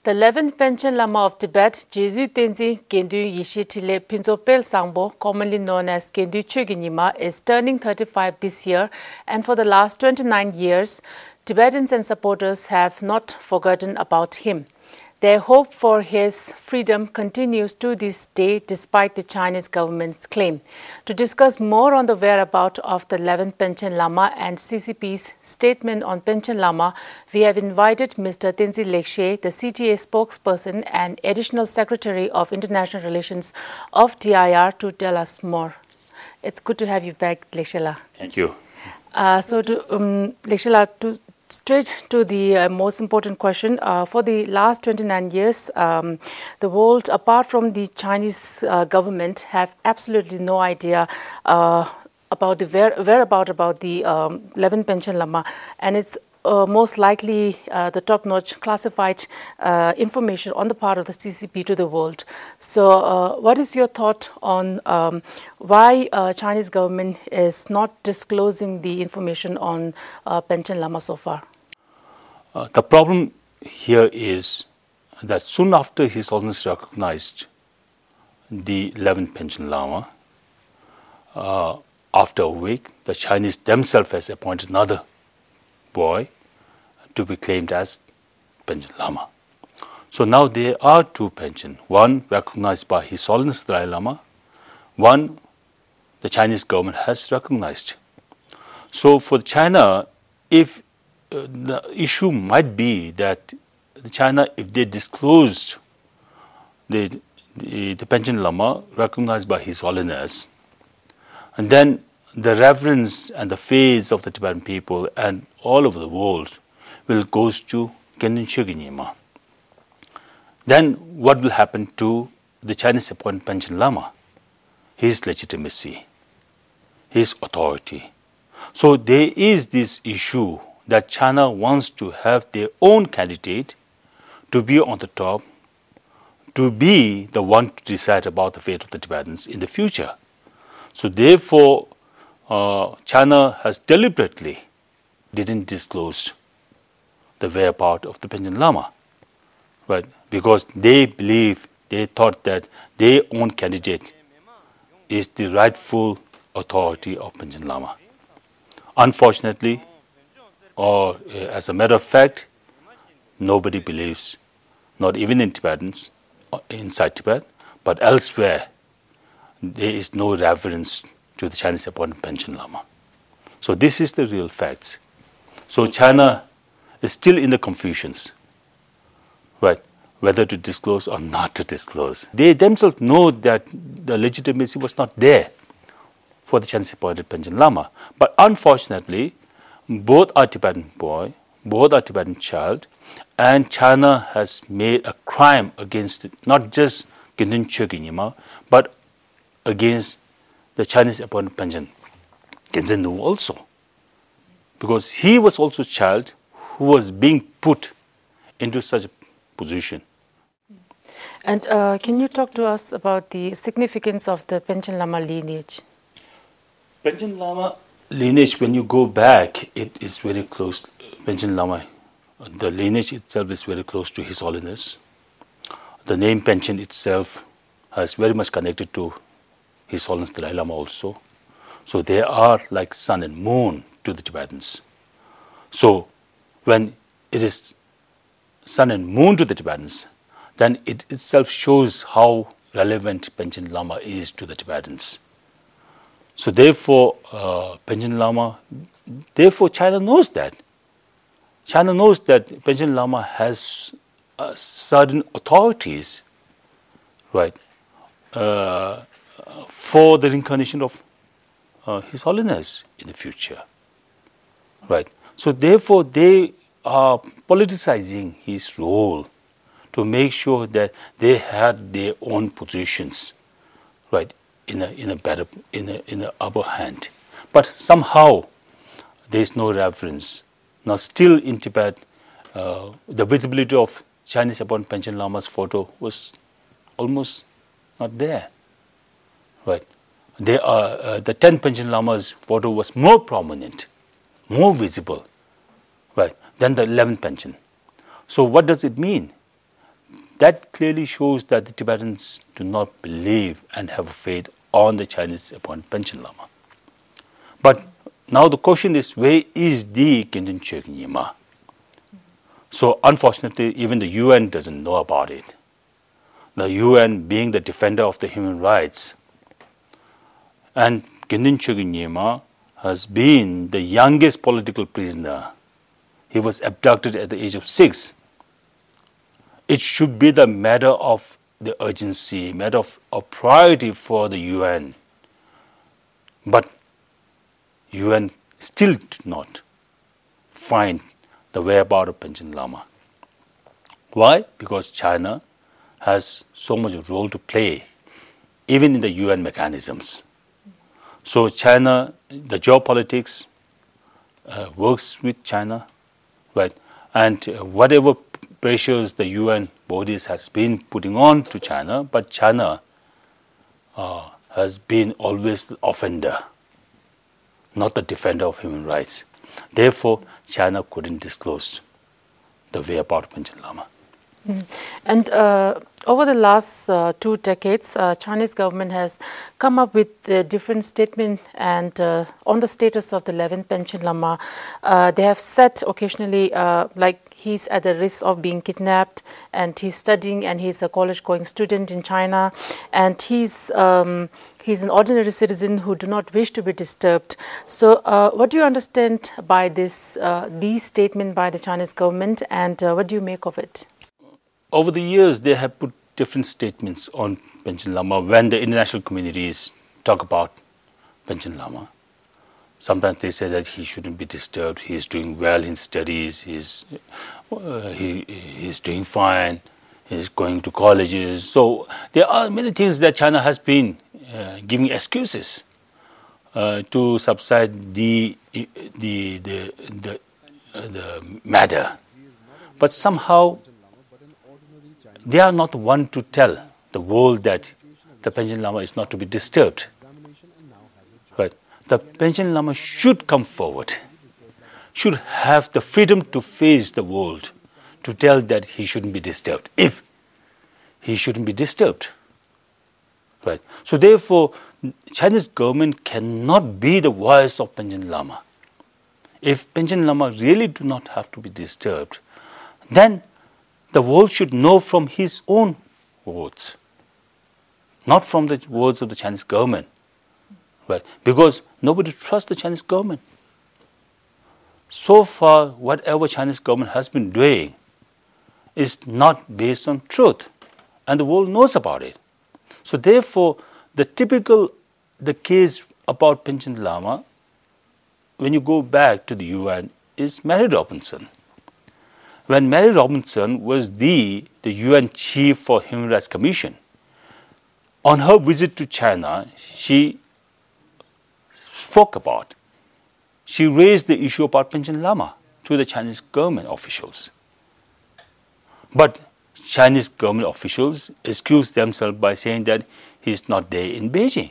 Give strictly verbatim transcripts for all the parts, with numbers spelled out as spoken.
The eleventh Panchen Lama of Tibet, Jesu Tenzin Gendu Yishitile Pinzopel Sangbo, commonly known as Gendu Chogyinima, is turning thirty-five this year, and for the last twenty-nine years, Tibetans and supporters have not forgotten about him. Their hope for his freedom continues to this day despite the Chinese government's claim. To discuss more on the whereabouts of the eleventh Panchen Lama and C C P's statement on Panchen Lama, we have invited Mister Tenzin Lekshe, the C T A spokesperson and Additional Secretary of International Relations of D I R, to tell us more. It's good to have you back, Lekshe. Thank you. Uh, so, to, um, Lekshe, to straight to the uh, most important question. Uh, for the last twenty-nine years, um, the world, apart from the Chinese uh, government, have absolutely no idea uh, about the where, whereabout about the um, eleventh Panchen Lama, and it's uh, most likely uh, the top-notch classified uh, information on the part of the C C P to the world. So, uh, what is your thought on um, why uh, Chinese government is not disclosing the information on uh, Panchen Lama so far? Uh, the problem here is that soon after His Holiness recognized the eleventh Panchen Lama, uh, after a week, the Chinese themselves has appointed another boy to be claimed as Panchen Lama. So now there are two Panchen, one recognized by His Holiness Dalai Lama, one the Chinese government has recognized. So for China, if uh, the issue might be that China, if they disclosed the, the, the Panchen Lama recognized by His Holiness, and then the reverence and the faith of the Tibetan people and all over the world will go to Gendu Chogyinima. Then what will happen to the Chinese appointed Panchen Lama? His legitimacy, his authority. So there is this issue that China wants to have their own candidate to be on the top, to be the one to decide about the fate of the Tibetans in the future. So therefore, uh, China has deliberately didn't disclose the whereabouts of the Panchen Lama, right? Because they believe, they thought that their own candidate is the rightful authority of Panchen Lama. Unfortunately, or uh, as a matter of fact, nobody believes, not even in Tibetans, inside Tibet, but elsewhere, there is no reverence to the Chinese appointed Panchen Lama. So this is the real facts. So China is still in the confusions, right, whether to disclose or not to disclose. They themselves know that the legitimacy was not there for the Chinese appointed Panchen Lama. But unfortunately, both are Tibetan boy, both are Tibetan child, and China has made a crime against not just Gendu Chogyinima, but against the Chinese appointed Panchen Khenzen Nu also. Because he was also a child who was being put into such a position. And uh, can you talk to us about the significance of the Panchen Lama lineage? Panchen Lama lineage, when you go back, it is very close. Panchen Lama, the lineage itself is very close to His Holiness. The name Panchen itself is very much connected to His Holiness Dalai Lama also. So they are like sun and moon to the Tibetans. So when it is sun and moon to the Tibetans, then it itself shows how relevant Panchen Lama is to the Tibetans. So therefore, uh, Panchen Lama, therefore China knows that. China knows that Panchen Lama has uh, certain authorities, right, uh, for the reincarnation of uh, His Holiness in the future, right. So therefore, they are politicizing his role to make sure that they had their own positions, right, in a in a better in a in a upper hand. But somehow there is no reverence. Now, still in Tibet, uh, the visibility of Chinese appointed Panchen Lama's photo was almost not there, right. They are uh, the tenth Panchen Lama's photo was more prominent, more visible, right, than the eleventh Panchen. So what does it mean? that clearly shows that the Tibetans do not believe and have faith on the Chinese appointed Panchen Lama. But now the question is, where is the Kendun Chökyi Nyima? So unfortunately, even the U N doesn't know about it. The U N being the defender of the human rights. And Kendun Chökyi Nyima has been the youngest political prisoner. He was abducted at the age of six. It should be the matter of the urgency, matter of, of priority for the U N. But U N still did not find the whereabouts of Panchen Lama. Why? Because China has so much role to play, even in the U N mechanisms. So China, the geopolitics uh, works with China, right? And uh, whatever pressures the U N bodies has been putting on to China, but China uh, has been always the offender, not the defender of human rights. Therefore, China couldn't disclose the whereabouts of Panchen Lama. Mm. And uh, over the last uh, two decades, uh, Chinese government has come up with uh, different statements and uh, on the status of the eleventh Panchen Lama. Uh, they have said occasionally, uh, like he's at the risk of being kidnapped, and he's studying, and he's a college-going student in China, and he's um, he's an ordinary citizen who do not wish to be disturbed. So, uh, what do you understand by this uh, these statements by the Chinese government, and uh, what do you make of it? Over the years, they have put different statements on Panchen Lama when the international communities talk about Panchen Lama. Sometimes they say that he shouldn't be disturbed, he's doing well in studies, he's, uh, he, he's doing fine, he's going to colleges. So there are many things that China has been uh, giving excuses uh, to subside the, the, the, the, uh, the matter. But somehow, they are not one to tell the world that the Panchen Lama is not to be disturbed. Right? The Panchen Lama should come forward, should have the freedom to face the world, to tell that he shouldn't be disturbed, if he shouldn't be disturbed. Right? So therefore, Chinese government cannot be the voice of Panchen Lama. If Panchen Lama really do not have to be disturbed, then the world should know from his own words, not from the words of the Chinese government, right? Because nobody trusts the Chinese government. So far, whatever Chinese government has been doing is not based on truth, and the world knows about it. So therefore, the typical, the case about Panchen Lama, when you go back to the U N, is Mary Robinson. When Mary Robinson was the, the U N Chief for Human Rights Commission, on her visit to China, she spoke about, she raised the issue about Panchen Lama to the Chinese government officials. But Chinese government officials excused themselves by saying that he's not there in Beijing.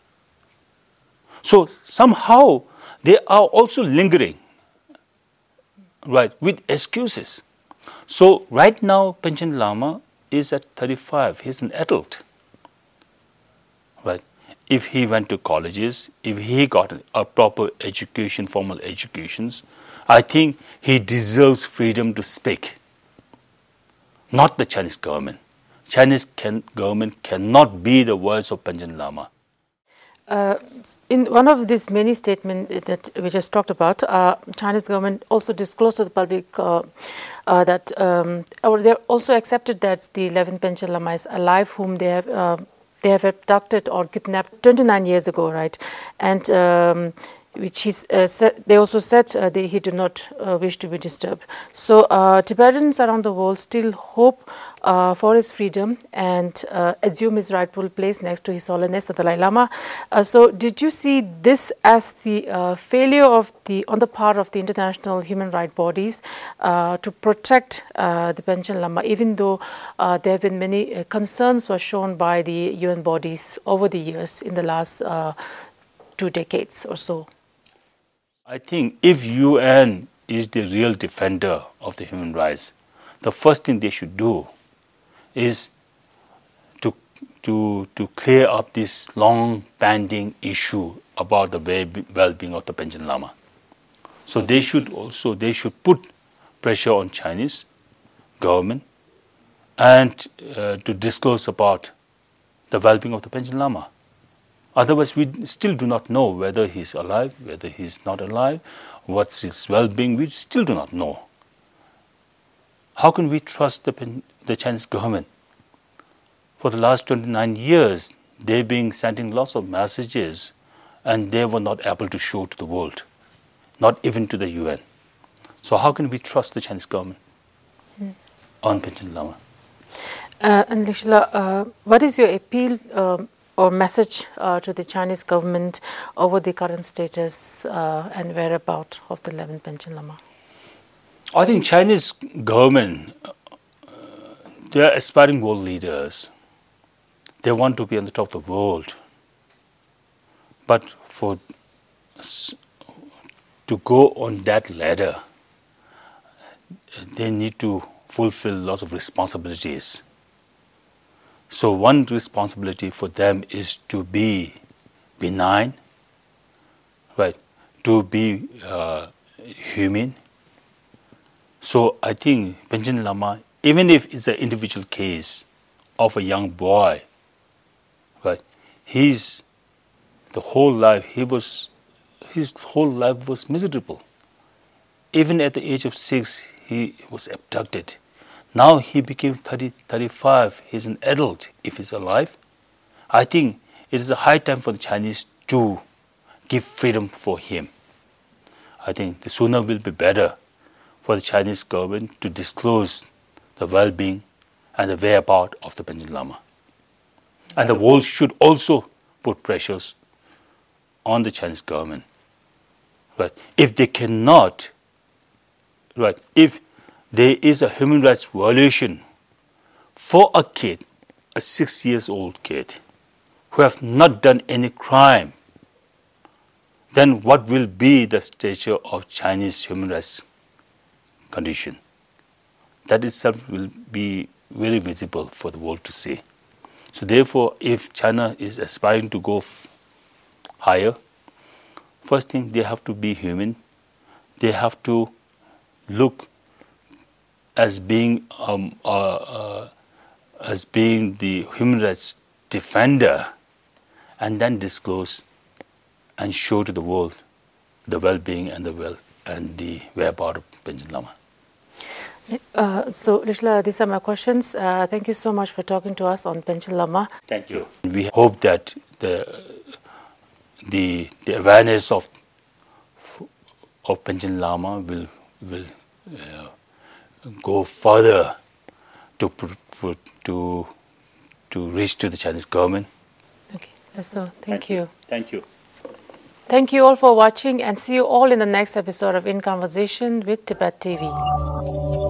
So somehow they are also lingering, right, with excuses. So right now, Panchen Lama is at thirty-five. He's an adult. Right? If he went to colleges, if he got a proper education, formal educations, I think he deserves freedom to speak. Not the Chinese government. Chinese can, government cannot be the voice of Panchen Lama. Uh, in one of these many statements that we just talked about, uh, Chinese government also disclosed to the public uh, uh, that, um, or they also accepted that the eleventh Panchen Lama is alive, whom they have uh, they have abducted or kidnapped twenty-nine years ago, right? And um, which is uh, said, they also said uh, they, he did not uh, wish to be disturbed. So uh, Tibetans around the world still hope uh, for his freedom and uh, assume his rightful place next to His Holiness the Dalai Lama. Uh, so did you see this as the uh, failure of the on the part of the international human rights bodies uh, to protect uh, the Panchen Lama, even though uh, there have been many uh, concerns were shown by the U N bodies over the years in the last uh, two decades or so? I think if U N is the real defender of the human rights, the first thing they should do is to, to, to clear up this long-pending issue about the well-being of the Panchen Lama. So they should also they should put pressure on Chinese government and uh, to disclose about the well-being of the Panchen Lama. Otherwise, we still do not know whether he's alive, whether he's not alive, what's his well-being. We still do not know. How can we trust the, the Chinese government? For the last twenty-nine years, they've been sending lots of messages and they were not able to show to the world, not even to the U N. So how can we trust the Chinese government mm. on Panchen Lama? Uh, and Lishla, uh, what is your appeal um, or message uh, to the Chinese government over the current status uh, and whereabouts of the eleventh Panchen Lama? I think Chinese government, uh, they are aspiring world leaders. They want to be on the top of the world. But for to go on that ladder, they need to fulfill lots of responsibilities. So one responsibility for them is to be benign, right? To be uh, human. So I think Panchen Lama, even if it's an individual case of a young boy, right? He's the whole life he was, his whole life was miserable. Even at the age of six, he was abducted. Now he became thirty, thirty-five. He's an adult if he's alive. I think it is a high time for the Chinese to give freedom for him. I think the sooner will be better for the Chinese government to disclose the well-being and the whereabouts of the Panchen Lama. And the world should also put pressures on the Chinese government. Right? If they cannot, right, if there is a human rights violation for a kid, a six years old kid, who have not done any crime, then what will be the stature of Chinese human rights condition? That itself will be very visible for the world to see. So therefore, if China is aspiring to go f- higher, first thing, they have to be human. They have to look as being um, uh, uh, as being the human rights defender, and then disclose and show to the world the well-being and the well and the whereabouts of Panchen Lama. Uh, so, Lishla, these are my questions. Uh, thank you so much for talking to us on Panchen Lama. Thank you. We hope that the the the awareness of of Panchen Lama will will uh, go further to to to reach to the Chinese government. Okay, so thank, thank you. you. Thank you. Thank you all for watching, and see you all in the next episode of In Conversation with Tibet T V.